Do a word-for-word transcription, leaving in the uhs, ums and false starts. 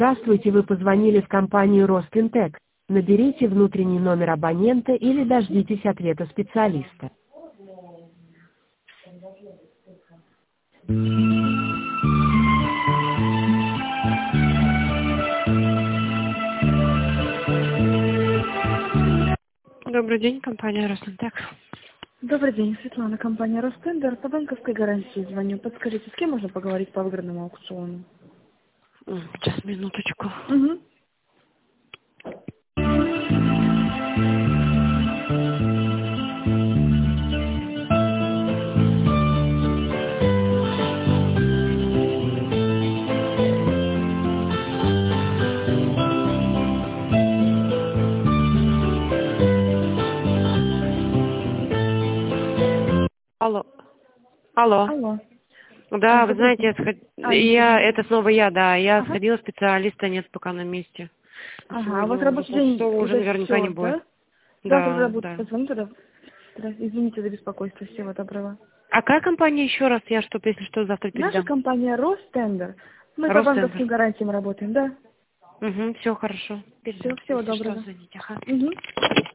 Здравствуйте, вы позвонили в компанию Ростинтек. Наберите внутренний номер абонента или дождитесь ответа специалиста. Добрый день, компания Ростинтек. Добрый день, Светлана, компания Ростендер. По банковской гарантии звоню. Подскажите, с кем можно поговорить по выигранному аукциону? М, Сейчас, минуточку. Угу. Алло. Алло. Алло. Да, вы знаете, я, сход... А, я это снова я, да. Я ага. сходила, специалиста нет пока на месте. Ага, а у вас Сегодня уже рабочий день полшестого уже уже наверняка не все, будет. да? Завтра Да, работать да. позвоню тогда. Здравствуйте. Извините за беспокойство. Всего доброго. А какая компания еще раз? Я что-то, если что, завтра Наша передам. компания Ростендер. Мы по Росцентр. банковским гарантиям работаем, да? Угу, все хорошо. Все, Передам. всего Если что, доброго. звоните. Ага. Угу.